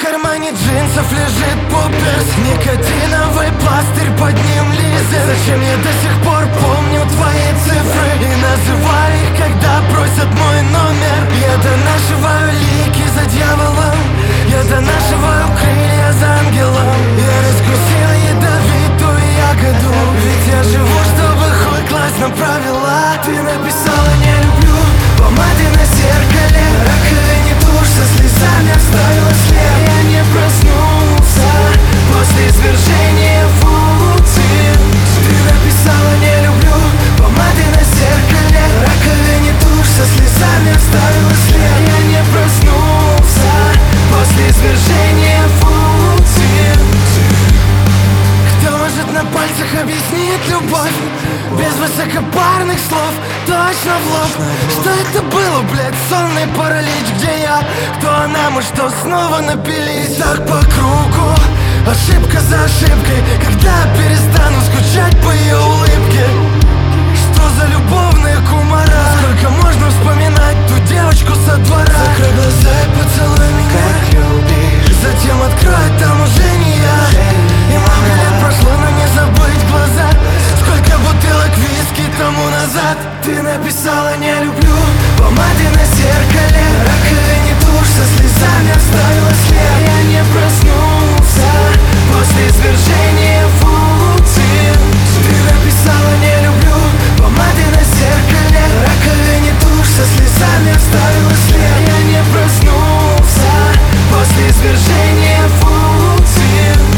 кармане джинсов лежит пупес, никотиновый пластырь, под ним лизер. Зачем я до сих пор помню твои цифры и называю их, когда просят мой номер? Я донашиваю лики за дьяволом, я донашиваю крылья за ангелом. Я раскусил ядовитую ягоду, ведь я живу, чтобы хоть класть направила. Ты написала «не люблю», помады на зеркале, раковине тушь со слезами оставила след. Я не проснулся после извержения функции. Ты написала «не люблю», помады на зеркале, раковине тушь со слезами оставила след. Я не проснулся после извержения функции. Кто может на пальцах объяснить любовь без высокопарных слов, точно в лоб? Что это было, блядь, сонный паралич? Где я? Кто она? Мы что, снова напились? Так по кругу, ошибка за ошибкой. Когда перестану скучать по ее улыбке? Что за любовные кумара? Сколько можно вспоминать ту девочку со двора? Закрой глаза и поцелуй меня, как любишь. Затем открой, там уже не я. И много лет прошло, но не забыть глаза. Сколько бутылок виски тому назад. Ты написала «не люблю», помады на зеркале, раковине тушь со слезами оставила след. Я не проснулся после извержения функции. Ты написала «не люблю», помады на зеркале, раковине тушь со слезами оставила след. Я не проснулся после извержения функции.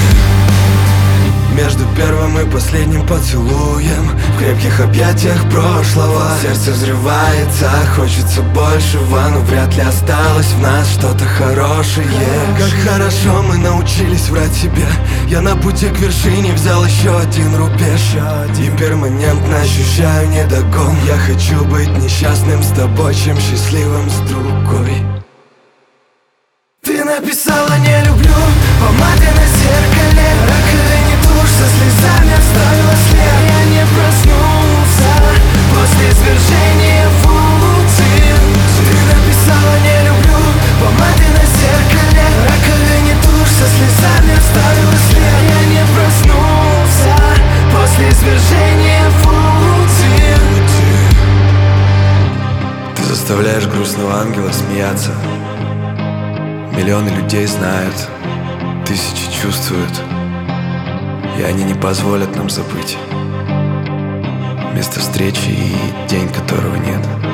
Между первым и последним поцелуем, в крепких объятиях прошлого, сердце взрывается, хочется большего, но вряд ли осталось в нас что-то хорошее. Как хорошо мы научились врать себе. Я на пути к вершине взял еще один рубеж и перманентно ощущаю недогон. Я хочу быть несчастным с тобой, чем счастливым с другой. Ты написала «не люблю», помады на зеркале, раковине тушь со слезами оставила след. Я не проснулся после извержения функции. Ты написала «не люблю», помады на зеркале, раковине тушь со слезами оставила след. Я не проснулся после извержения функции. Ты заставляешь грустного ангела смеяться. Миллионы людей знают, тысячи чувствуют, и они не позволят нам забыть место встречи и день, которого нет.